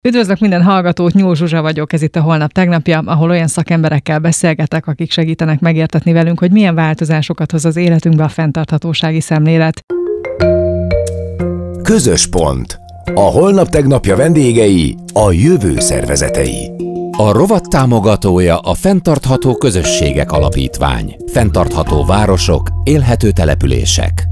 Üdvözlök minden hallgatót, Nyúl Zsuzsa vagyok, ez itt a Holnap tegnapja, ahol olyan szakemberekkel beszélgetek, akik segítenek megértetni velünk, hogy milyen változásokat hoz az életünkbe a fenntarthatósági szemlélet. Közös pont. A Holnap tegnapja vendégei a jövő szervezetei. A rovat támogatója a Fenntartható Közösségek Alapítvány. Fenntartható városok, élhető települések.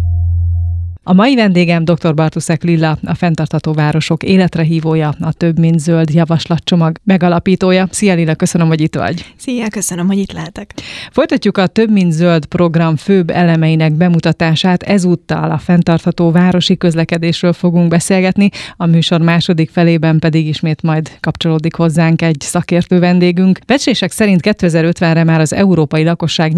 A mai vendégem dr. Bartuszek Lilla, a Fenntartható Városok életre hívója, a Több mint zöld javaslatcsomag megalapítója. Szia Lilla, köszönöm, hogy itt vagy. Szia, köszönöm, hogy itt lehetek. Folytatjuk a Több mint zöld program főbb elemeinek bemutatását, ezúttal a fenntartható városi közlekedésről fogunk beszélgetni, a műsor második felében pedig ismét majd kapcsolódik hozzánk egy szakértő vendégünk. Becslések szerint 2050-re már az európai lakosság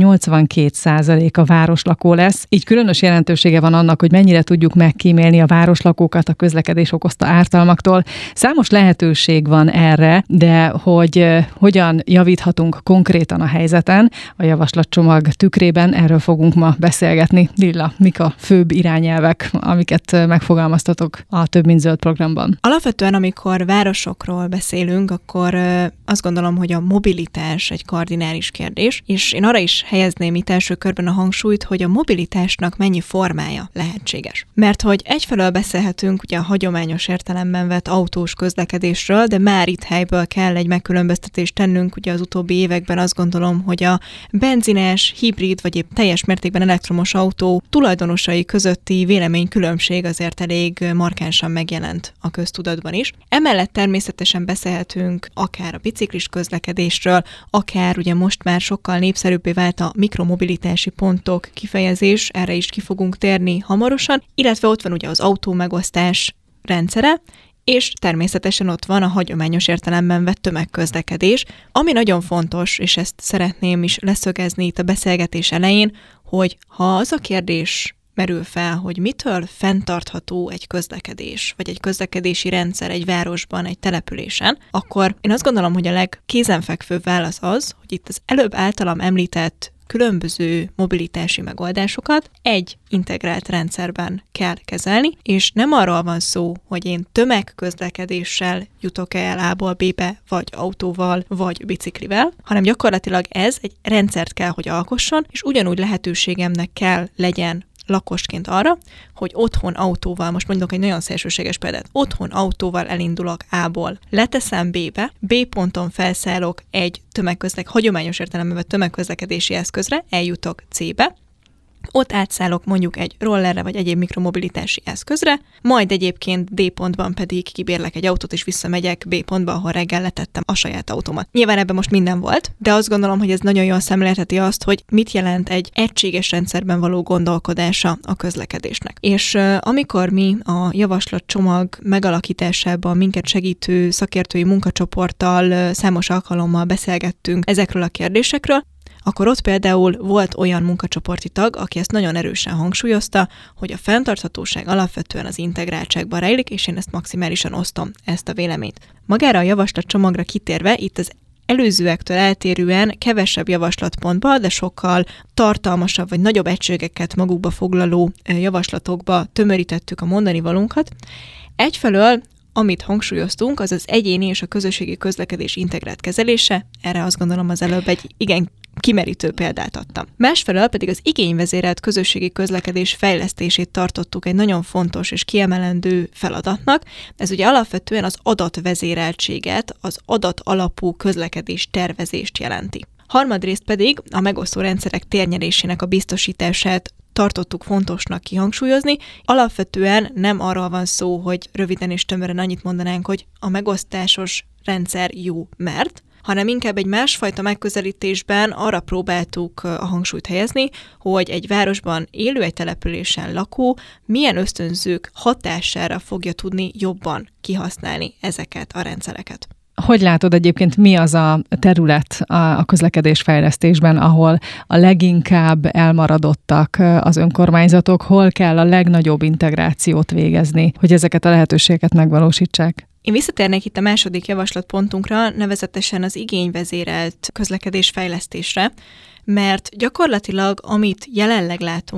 82%-a városlakó lesz, így különös jelentősége van annak, hogy mennyire tudjuk megkímélni a városlakókat a közlekedés okozta ártalmaktól. Számos lehetőség van erre, de hogy hogyan javíthatunk konkrétan a helyzeten, a javaslatcsomag tükrében, erről fogunk ma beszélgetni. Lilla, mik a főbb irányelvek, amiket megfogalmaztatok a Több mint zöld programban? Alapvetően, amikor városokról beszélünk, akkor azt gondolom, hogy a mobilitás egy kardinális kérdés, és én arra is helyezném itt első körben a hangsúlyt, hogy a mobilitásnak mennyi formája lehetséges. Mert hogy egyfelől beszélhetünk ugye a hagyományos értelemben vett autós közlekedésről, de már itt helyből kell egy megkülönböztetést tennünk, ugye az utóbbi években azt gondolom, hogy a benzines, hibrid vagy épp teljes mértékben elektromos autó tulajdonosai közötti véleménykülönbség azért elég markánsan megjelent a köztudatban is. Emellett természetesen beszélhetünk akár a biciklis közlekedésről, akár ugye most már sokkal népszerűbbé vált a mikromobilitási pontok kifejezés, erre is ki fogunk térni hamarosan, illetve ott van ugye az autómegosztás rendszere, és természetesen ott van a hagyományos értelemben vett tömegközlekedés, ami nagyon fontos, és ezt szeretném is leszögezni itt a beszélgetés elején, hogy ha az a kérdés merül fel, hogy mitől fenntartható egy közlekedés, vagy egy közlekedési rendszer egy városban, egy településen, akkor én azt gondolom, hogy a legkézenfekvőbb válasz az, hogy itt az előbb általam említett különböző mobilitási megoldásokat egy integrált rendszerben kell kezelni, és nem arról van szó, hogy én tömegközlekedéssel jutok el A-ból B-be, vagy autóval, vagy biciklivel, hanem gyakorlatilag ez egy rendszert kell, hogy alkosson, és ugyanúgy lehetőségemnek kell legyen lakosként arra, hogy otthon autóval, most mondok egy nagyon szélsőséges példát, otthon autóval elindulok A-ból, leteszem B-be, B ponton felszállok egy hagyományos értelemben vett tömegközlekedési eszközre, eljutok C-be, ott átszállok mondjuk egy rollerre vagy egyéb mikromobilitási eszközre, majd egyébként D pontban pedig kibérlek egy autót és visszamegyek B pontba, ahol reggel letettem a saját autómat. Nyilván ebben most minden volt, de azt gondolom, hogy ez nagyon jól szemlélteti azt, hogy mit jelent egy egységes rendszerben való gondolkodása a közlekedésnek. És amikor mi a javaslatcsomag megalakításában minket segítő szakértői munkacsoporttal számos alkalommal beszélgettünk ezekről a kérdésekről, akkor ott például volt olyan munkacsoporti tag, aki ezt nagyon erősen hangsúlyozta, hogy a fenntarthatóság alapvetően az integráltságban rejlik, és én ezt maximálisan osztom, ezt a véleményt. Magára a javaslatcsomagra kitérve, itt az előzőektől eltérően kevesebb javaslatpontba, de sokkal tartalmasabb vagy nagyobb egységeket magukba foglaló javaslatokba tömörítettük a mondani valónkat. Egyfelől amit hangsúlyoztunk, az az egyéni és a közösségi közlekedés integrált kezelése, erre azt gondolom az előbb egy igen kimerítő példát adtam. Másfelől pedig az igényvezérelt közösségi közlekedés fejlesztését tartottuk egy nagyon fontos és kiemelendő feladatnak. Ez ugye alapvetően az adatvezéreltséget, az adat alapú közlekedés tervezést jelenti. Harmadrészt pedig a megosztó rendszerek térnyerésének a biztosítását tartottuk fontosnak kihangsúlyozni. Alapvetően nem arról van szó, hogy röviden és tömören annyit mondanánk, hogy a megosztásos rendszer jó, hanem inkább egy másfajta megközelítésben arra próbáltuk a hangsúlyt helyezni, hogy egy városban élő, egy településen lakó milyen ösztönzők hatására fogja tudni jobban kihasználni ezeket a rendszereket. Hogy látod egyébként, mi az a terület a közlekedésfejlesztésben, ahol a leginkább elmaradottak az önkormányzatok, hol kell a legnagyobb integrációt végezni, hogy ezeket a lehetőségeket megvalósítsák? Én visszatérnék itt a második javaslatpontunkra, nevezetesen az igényvezérelt közlekedésfejlesztésre, mert gyakorlatilag amit jelenleg látunk,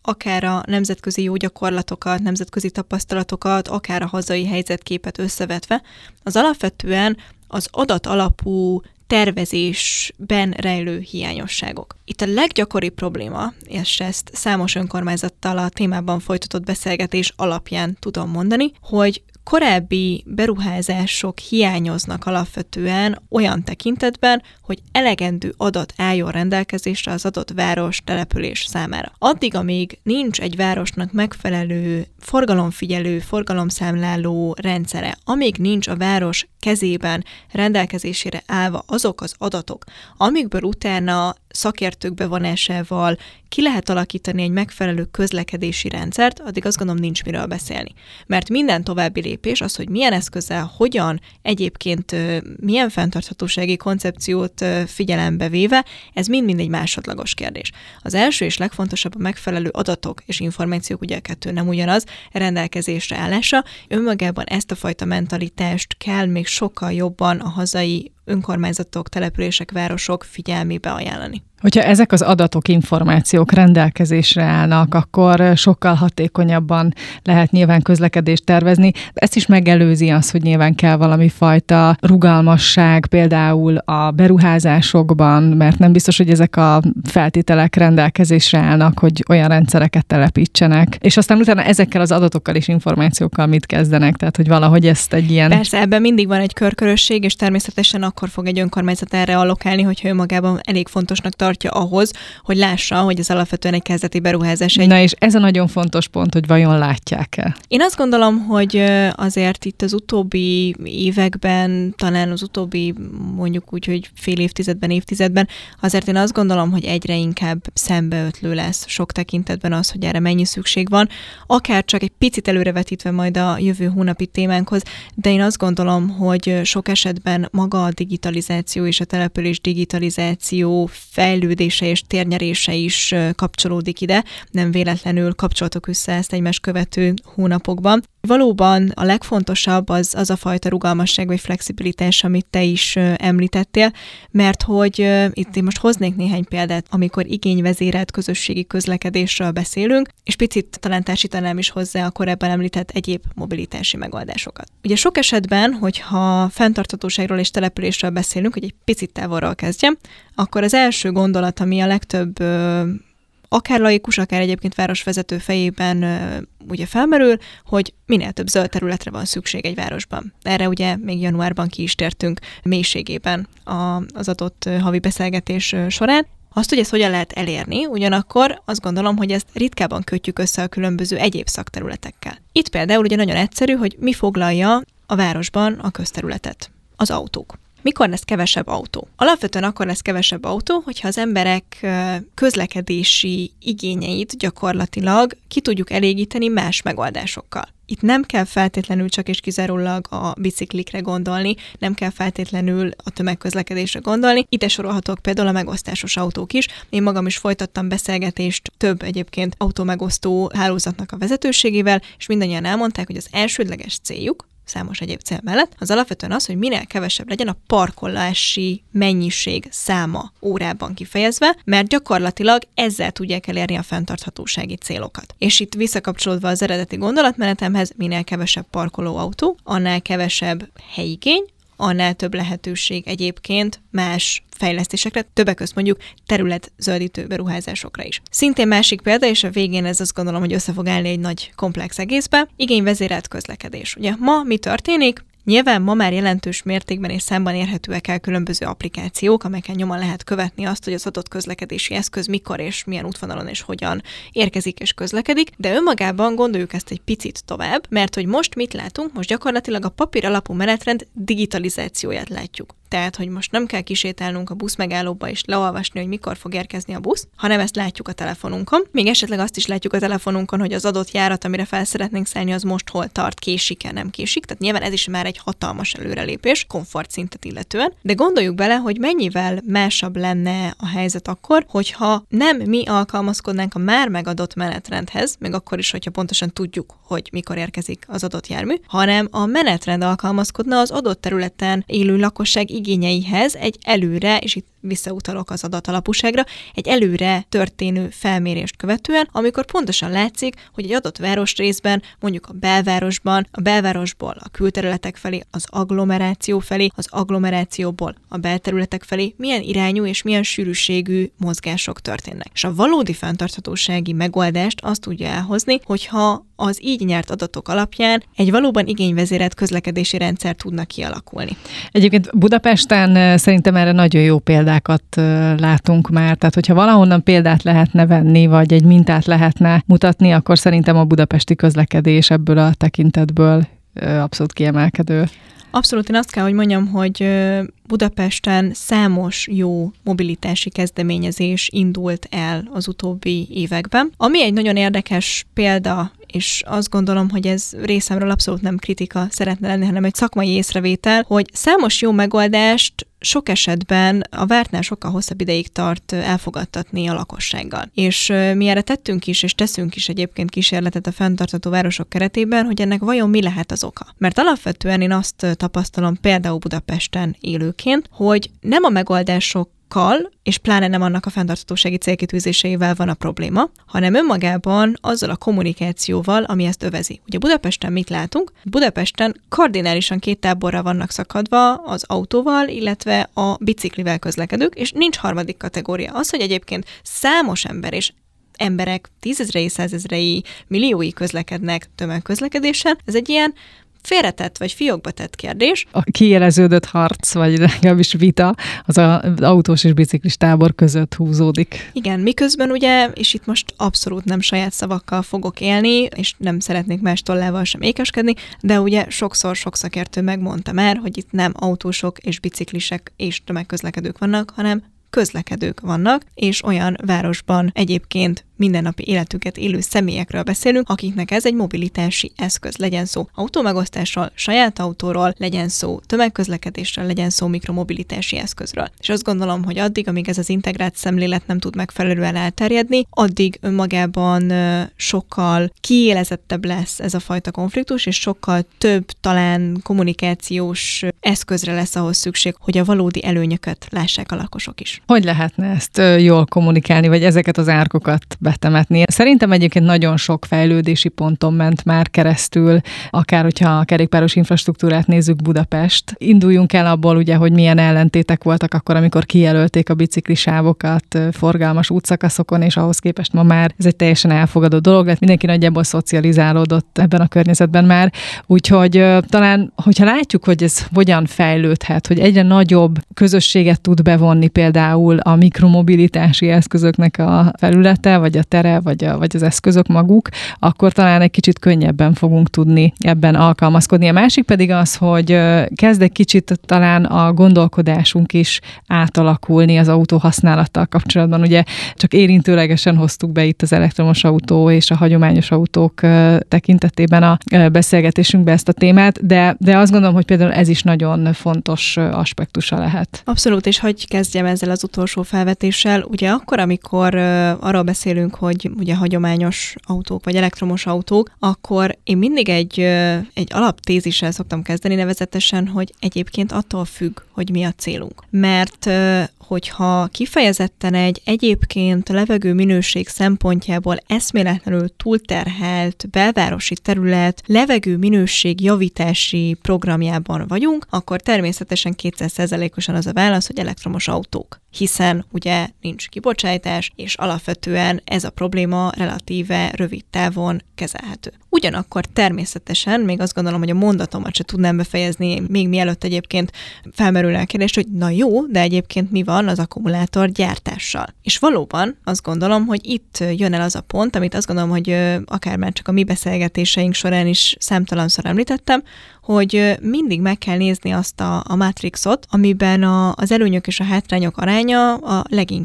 akár a nemzetközi jó gyakorlatokat, nemzetközi tapasztalatokat, akár a hazai helyzetképet összevetve, az alapvetően az adatalapú tervezésben rejlő hiányosságok. Itt a leggyakoribb probléma, és ezt számos önkormányzattal a témában folytatott beszélgetés alapján tudom mondani, hogy korábbi beruházások hiányoznak alapvetően olyan tekintetben, hogy elegendő adat álljon rendelkezésre az adott város, település számára. Addig, amíg nincs egy városnak megfelelő forgalomfigyelő, forgalomszámláló rendszere, amíg nincs a város kezében rendelkezésére állva azok az adatok, amikből utána szakértők bevonásával ki lehet alakítani egy megfelelő közlekedési rendszert, addig azt gondolom nincs miről beszélni. Mert minden további lépés az, hogy milyen eszközzel, hogyan, egyébként milyen fenntarthatósági koncepciót figyelembe véve, ez mind-mind egy másodlagos kérdés. Az első és legfontosabb a megfelelő adatok és információk, ugye a kettő nem ugyanaz, rendelkezésre állása. Önmagában ezt a fajta mentalitást kell még sokkal jobban a hazai önkormányzatok, települések, városok figyelmébe ajánlani. Hogyha ezek az adatok, információk rendelkezésre állnak, akkor sokkal hatékonyabban lehet nyilván közlekedést tervezni. Ezt is megelőzi az, hogy nyilván kell valami fajta rugalmasság, például a beruházásokban, mert nem biztos, hogy ezek a feltételek rendelkezésre állnak, hogy olyan rendszereket telepítsenek. És aztán utána ezekkel az adatokkal és információkkal mit kezdenek, tehát hogy valahogy ezt egy ilyen... Persze, ebben mindig van egy körkörösség, és természetesen akkor fog egy önkormányzat erre allokálni, hogyha önmagában elég fontosnak tartja ahhoz, hogy lássa, hogy ez alapvetően egy kezdeti beruházás. Na és ez a nagyon fontos pont, hogy vajon látják-e? Én azt gondolom, hogy azért itt az utóbbi években, talán az utóbbi mondjuk úgy, hogy fél évtizedben, azért én azt gondolom, hogy egyre inkább szembeötlő lesz sok tekintetben az, hogy erre mennyi szükség van, akár csak egy picit előrevetítve majd a jövő hónapi témánkhoz, de én azt gondolom, hogy sok esetben maga a digitalizáció és a település digitalizáció fejlődése és térnyerése is kapcsolódik ide, nem véletlenül kapcsolatok össze ezt egymás követő hónapokban. Valóban a legfontosabb az a fajta rugalmasság vagy flexibilitás, amit te is említettél, mert hogy itt én most hoznék néhány példát, amikor igényvezérelt közösségi közlekedésről beszélünk, és picit talán társítanám is hozzá a korábban említett egyéb mobilitási megoldásokat. Ugye sok esetben, hogyha fenntarthatóságról és településről beszélünk, hogy egy picit távolról kezdjem, akkor az első gondolat, ami a legtöbb akár laikus, akár egyébként városvezető fejében ugye felmerül, hogy minél több zöld területre van szükség egy városban. Erre ugye még januárban ki is tértünk mélységében az adott havi beszélgetés során. Azt, hogy ezt hogyan lehet elérni, ugyanakkor azt gondolom, hogy ezt ritkában kötjük össze a különböző egyéb szakterületekkel. Itt például ugye nagyon egyszerű, hogy mi foglalja a városban a közterületet. Az autók. Mikor lesz kevesebb autó? Alapvetően akkor lesz kevesebb autó, hogyha az emberek közlekedési igényeit gyakorlatilag ki tudjuk elégíteni más megoldásokkal. Itt nem kell feltétlenül csak és kizárólag a biciklikre gondolni, nem kell feltétlenül a tömegközlekedésre gondolni. Ide sorolhatók például a megosztásos autók is. Én magam is folytattam beszélgetést több egyébként autómegosztó hálózatnak a vezetőségével, és mindannyian elmondták, hogy az elsődleges céljuk, számos egyéb cél mellett, az alapvetően az, hogy minél kevesebb legyen a parkolási mennyiség száma órában kifejezve, mert gyakorlatilag ezzel tudják elérni a fenntarthatósági célokat. És itt visszakapcsolódva az eredeti gondolatmenetemhez, minél kevesebb parkolóautó, annál kevesebb helyigény, annál több lehetőség egyébként más fejlesztésekre, többek között mondjuk területzöldítő beruházásokra is. Szintén másik példa, és a végén ez azt gondolom, hogy össze fog állni egy nagy komplex egészbe, igényvezérelt közlekedés. Ugye ma mi történik? Nyilván ma már jelentős mértékben és számban érhetőek el különböző applikációk, amelyeken nyomon lehet követni azt, hogy az adott közlekedési eszköz mikor és milyen útvonalon és hogyan érkezik és közlekedik, de önmagában gondoljuk ezt egy picit tovább, mert hogy most mit látunk? Most gyakorlatilag a papír alapú menetrend digitalizációját látjuk. Tehát, hogy most nem kell kisétálnunk a buszmegállóba és leolvasni, hogy mikor fog érkezni a busz, hanem ezt látjuk a telefonunkon. Még esetleg azt is látjuk a telefonunkon, hogy az adott járat, amire fel szeretnénk szállni, az most hol tart, késik-e, nem késik. Tehát nyilván ez is már egy hatalmas előrelépés, komfortszintet illetően. De gondoljuk bele, hogy mennyivel másabb lenne a helyzet akkor, hogyha nem mi alkalmazkodnánk a már megadott menetrendhez, még akkor is, hogyha pontosan tudjuk, hogy mikor érkezik az adott jármű, hanem a menetrend alkalmazkodna az adott területen élő lakosság igényeihez egy előre, és itt visszautalok az adatalapúságra, egy előre történő felmérést követően, amikor pontosan látszik, hogy egy adott városrészben, mondjuk a belvárosból a külterületek felé, az agglomeráció felé, az agglomerációból a belterületek felé milyen irányú és milyen sűrűségű mozgások történnek. És a valódi fenntarthatósági megoldást azt tudja elhozni, hogyha az így nyert adatok alapján egy valóban igényvezérelt közlekedési rendszer tudnak kialakulni. Egyébként Budapesten szerintem erre nagyon jó példákat látunk már, tehát hogyha valahonnan példát lehetne venni, vagy egy mintát lehetne mutatni, akkor szerintem a budapesti közlekedés ebből a tekintetből abszolút kiemelkedő. Abszolút, én azt kell, hogy mondjam, hogy Budapesten számos jó mobilitási kezdeményezés indult el az utóbbi években. Ami egy nagyon érdekes példa, és azt gondolom, hogy ez részemről abszolút nem kritika szeretne lenni, hanem egy szakmai észrevétel, hogy számos jó megoldást sok esetben a vártnál sokkal hosszabb ideig tart elfogadtatni a lakossággal. És mi erre tettünk is, és teszünk is egyébként kísérletet a fenntartható városok keretében, hogy ennek vajon mi lehet az oka. Mert alapvetően én azt tapasztalom például Budapesten élőként, hogy nem a megoldások és pláne nem annak a fenntarthatósági célkitűzéseivel van a probléma, hanem önmagában azzal a kommunikációval, ami ezt övezi. Ugye Budapesten mit látunk? Budapesten kardinálisan két táborra vannak szakadva az autóval, illetve a biciklivel közlekedők, és nincs harmadik kategória. Az, hogy egyébként számos ember és emberek tízezrei, százezrei, milliói közlekednek tömegközlekedésen, ez egy ilyen félretett vagy fiókba tett kérdés. A kiéleződött harc, vagy legalábbis vita az autós és biciklis tábor között húzódik. Igen, miközben ugye, és itt most abszolút nem saját szavakkal fogok élni, és nem szeretnék más tollával sem ékeskedni, de ugye sokszor sok szakértő megmondta már, hogy itt nem autósok és biciklisek és tömegközlekedők vannak, hanem közlekedők vannak, és olyan városban egyébként mindennapi életüket élő személyekről beszélünk, akiknek ez egy mobilitási eszköz. Legyen szó autómegosztásról, saját autóról, legyen szó tömegközlekedésről, legyen szó mikromobilitási eszközről. És azt gondolom, hogy addig, amíg ez az integrált szemlélet nem tud megfelelően elterjedni, addig önmagában sokkal kiélezettebb lesz ez a fajta konfliktus, és sokkal több talán kommunikációs eszközre lesz ahhoz szükség, hogy a valódi előnyöket lássák a lakosok is. Hogy lehetne ezt jól kommunikálni, vagy ezeket az árkokat betemetni? Szerintem egyébként nagyon sok fejlődési ponton ment már keresztül, akár hogyha a kerékpáros infrastruktúrát nézzük Budapest. Induljunk el abból, ugye, hogy milyen ellentétek voltak akkor, amikor kijelölték a biciklisávokat forgalmas útszakaszokon, és ahhoz képest ma már ez egy teljesen elfogadott dolog lett. Mindenki nagyjából szocializálódott ebben a környezetben már. Úgyhogy talán, hogyha látjuk, hogy ez hogyan fejlődhet, hogy egyre nagyobb közösséget tud bevonni például a mikromobilitási eszközöknek a felülete, vagy a tere, vagy az eszközök maguk, akkor talán egy kicsit könnyebben fogunk tudni ebben alkalmazkodni. A másik pedig az, hogy kezd egy kicsit talán a gondolkodásunk is átalakulni az autó használattal kapcsolatban. Ugye csak érintőlegesen hoztuk be itt az elektromos autó és a hagyományos autók tekintetében a beszélgetésünkbe ezt a témát, de azt gondolom, hogy például ez is nagyon fontos aspektusa lehet. Abszolút, és hogy kezdjem ezzel az utolsó felvetéssel. Ugye akkor, amikor arról beszélünk, hogy ugye hagyományos autók vagy elektromos autók, akkor én mindig egy alaptézissel szoktam kezdeni, nevezetesen, hogy egyébként attól függ, hogy mi a célunk. Mert hogyha kifejezetten egy egyébként levegő minőség szempontjából eszméletlenül túlterhelt belvárosi terület levegő minőség javítási programjában vagyunk, akkor természetesen 200%-osan az a válasz, hogy elektromos autók. Hiszen ugye nincs kibocsátás, és alapvetően ez a probléma relatíve rövid távon kezelhető. Ugyanakkor természetesen, még azt gondolom, hogy a mondatomat se tudnám befejezni, még mielőtt egyébként felmerülne a kérdés, hogy na jó, de egyébként mi van az akkumulátor gyártással. És valóban azt gondolom, hogy itt jön el az a pont, amit azt gondolom, hogy akár már csak a mi beszélgetéseink során is számtalanszor említettem, hogy mindig meg kell nézni azt a matrixot, amiben az előnyök és a hátrányok aránya a leginkább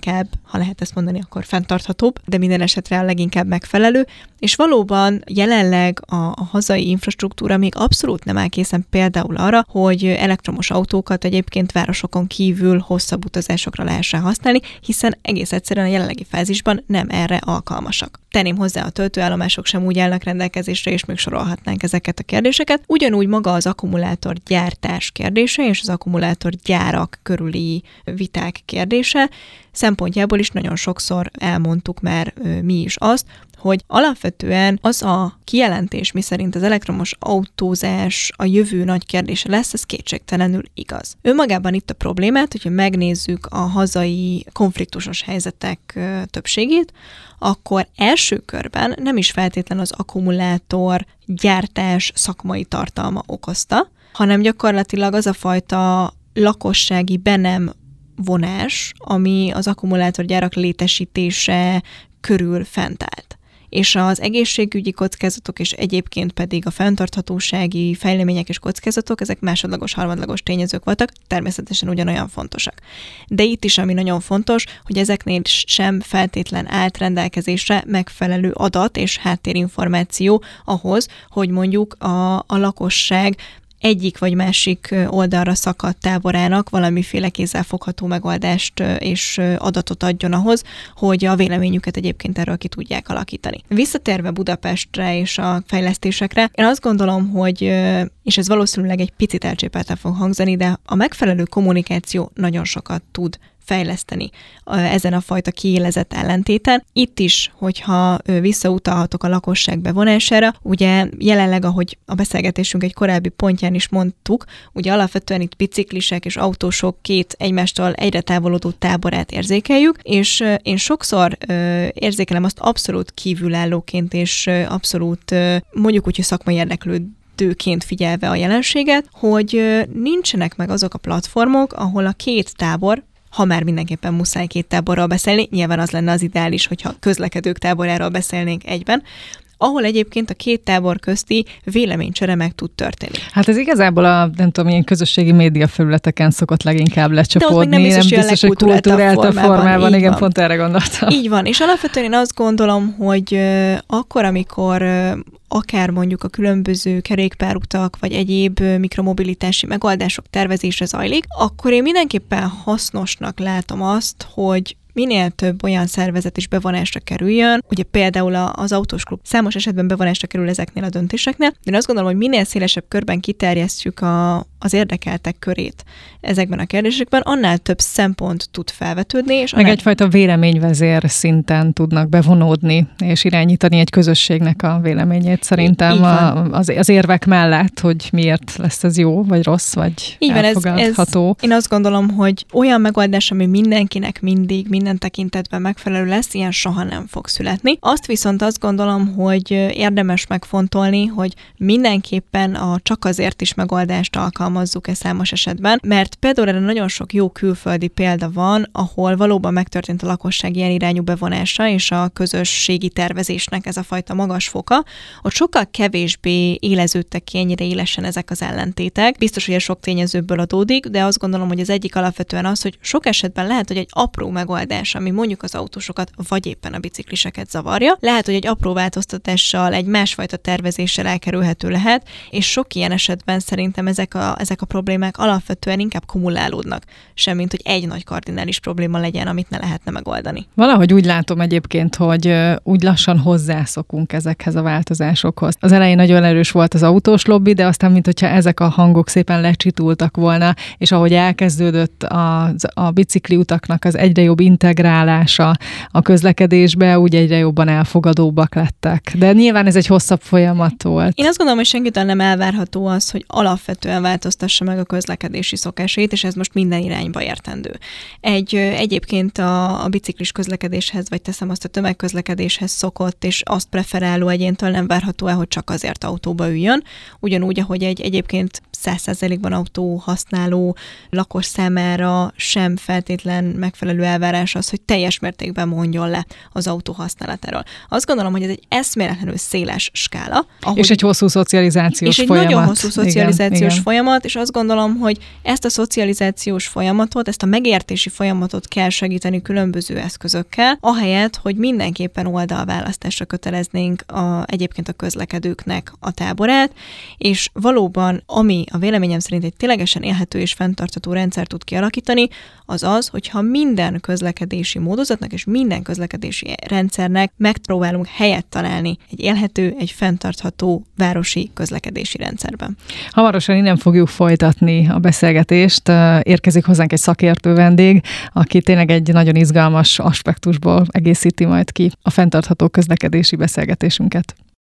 ha lehet ezt mondani, akkor fenntarthatóbb, de minden esetre a leginkább megfelelő, és valóban jelenleg a hazai infrastruktúra még abszolút nem áll készen például arra, hogy elektromos autókat egyébként városokon kívül hosszabb utazásokra lehessen használni, hiszen egész egyszerűen a jelenlegi fázisban nem erre alkalmasak. Tenném hozzá, a töltőállomások sem úgy állnak rendelkezésre, és még sorolhatnánk ezeket a kérdéseket. Ugyanúgy maga az akkumulátorgyártás kérdése és az akkumulátorgyárak körüli viták kérdése szempontjából is nagyon sokszor elmondtuk már mi is azt, hogy alapvetően az a kijelentés, miszerint az elektromos autózás a jövő nagy kérdése lesz, ez kétségtelenül igaz. Önmagában itt a problémát, hogyha megnézzük a hazai konfliktusos helyzetek többségét, akkor első körben nem is feltétlenül az akkumulátor gyártás szakmai tartalma okozta, hanem gyakorlatilag az a fajta lakossági be nem vonás, ami az akkumulátorgyárak létesítése körül fent állt. És az egészségügyi kockázatok, és egyébként pedig a fenntarthatósági fejlemények és kockázatok, ezek másodlagos, harmadlagos tényezők voltak, természetesen ugyanolyan fontosak. De itt is, ami nagyon fontos, hogy ezeknél sem feltétlen állt rendelkezésre megfelelő adat és háttérinformáció ahhoz, hogy mondjuk a lakosság egyik vagy másik oldalra szakadt táborának valamiféle kézzelfogható megoldást és adatot adjon ahhoz, hogy a véleményüket egyébként erről ki tudják alakítani. Visszatérve Budapestre és a fejlesztésekre, én azt gondolom, hogy, és ez valószínűleg egy picit elcsépelten fog hangzani, de a megfelelő kommunikáció nagyon sokat tud fejleszteni ezen a fajta kiélezett ellentéten. Itt is, hogyha visszautalhatok a lakosság bevonására, ugye jelenleg, ahogy a beszélgetésünk egy korábbi pontján is mondtuk, ugye alapvetően itt biciklisek és autósok két egymástól egyre távolodó táborát érzékeljük, és én sokszor érzékelem azt abszolút kívülállóként, és abszolút mondjuk úgy, hogy szakmai érdeklődőként figyelve a jelenséget, hogy nincsenek meg azok a platformok, ahol a két tábor, ha már mindenképpen muszáj két táborral beszélni, nyilván az lenne az ideális, hogyha közlekedők táboráról beszélnénk egyben, ahol egyébként a két tábor közti véleménycsere meg tud történni. Hát ez igazából nem tudom, ilyen közösségi média felületeken szokott leginkább lecsapódni. Nem biztos, hogy kulturáltabb formában. Igen, pont erre gondoltam. Így van, és alapvetően én azt gondolom, hogy akkor, amikor akár mondjuk a különböző kerékpárutak, vagy egyéb mikromobilitási megoldások tervezése zajlik, akkor én mindenképpen hasznosnak látom azt, hogy minél több olyan szervezet is bevonásra kerüljön, ugye például az autós klub számos esetben bevonásra kerül ezeknél a döntéseknél, de én azt gondolom, hogy minél szélesebb körben kiterjesztjük az érdekeltek körét ezekben a kérdésekben, annál több szempont tud felvetődni. És meg egyfajta véleményvezér szinten tudnak bevonódni, és irányítani egy közösségnek a véleményét szerintem az érvek mellett, hogy miért lesz ez jó, vagy rossz, vagy elfogadható. Én azt gondolom, hogy olyan megoldás, ami mindenkinek mindig, minden tekintetben megfelelő lesz, ilyen soha nem fog születni. Azt viszont azt gondolom, hogy érdemes megfontolni, hogy mindenképpen a csak azért is megoldást alkalmazzuk-e számos esetben, mert például erre nagyon sok jó külföldi példa van, ahol valóban megtörtént a lakosság ilyen irányú bevonása, és a közösségi tervezésnek ez a fajta magas foka, ott sokkal kevésbé éleződtek ki ennyire élesen ezek az ellentétek. Biztos, hogy ez sok tényezőből adódik, de azt gondolom, hogy az egyik alapvetően az, hogy sok esetben lehet, hogy egy apró megoldás, ami mondjuk az autósokat, vagy éppen a bicikliseket zavarja, lehet, hogy egy apró változtatással, egy másfajta tervezéssel elkerülhető lehet, és sok ilyen esetben szerintem ezek a problémák alapvetően inkább kumulálódnak, semmint, hogy egy nagy kardinális probléma legyen, amit ne lehetne megoldani. Valahogy úgy látom egyébként, hogy úgy lassan hozzászokunk ezekhez a változásokhoz. Az elején nagyon erős volt az autós lobby, de aztán, mintha ezek a hangok szépen lecsitultak volna, és ahogy elkezdődött a bicikliutaknak az egyre jobb integrálása a közlekedésbe, úgy egyre jobban elfogadóbbak lettek. De nyilván ez egy hosszabb folyamat volt. Én azt gondolom, hogy senkitől nem elvárható az, hogy alapvetően változtassa meg a közlekedési szokásait, és ez most minden irányba értendő. Egyébként a biciklis közlekedéshez, vagy teszem azt a tömegközlekedéshez szokott, és azt preferáló egyéntől nem várható el, hogy csak azért autóba üljön. Ugyanúgy, ahogy egy egyébként 100%-ban autó használó lakos számára sem feltétlen megfelelő elvárás az, hogy teljes mértékben mondjon le az autó használatáról. Azt gondolom, hogy ez egy eszméletlenül széles skála. És egy hosszú szocializációs folyamat. Nagyon hosszú szocializációs folyamat, és azt gondolom, hogy ezt a szocializációs folyamatot, ezt a megértési folyamatot kell segíteni különböző eszközökkel, ahelyett, hogy mindenképpen oldalválasztásra köteleznénk egyébként a közlekedőknek a táborát, és valóban, ami a véleményem szerint egy ténylegesen élhető és fenntartható rendszer tud kialakítani, az az, hogyha minden közlekedési módozatnak és minden közlekedési rendszernek megpróbálunk helyet találni egy élhető, egy fenntartható városi közlekedési rendszerben. Hamarosan innen fogjuk folytatni a beszélgetést. Érkezik hozzánk egy szakértő vendég, aki tényleg egy nagyon izgalmas aspektusból egészíti majd ki a fenntartható közlekedési beszélgetésünket.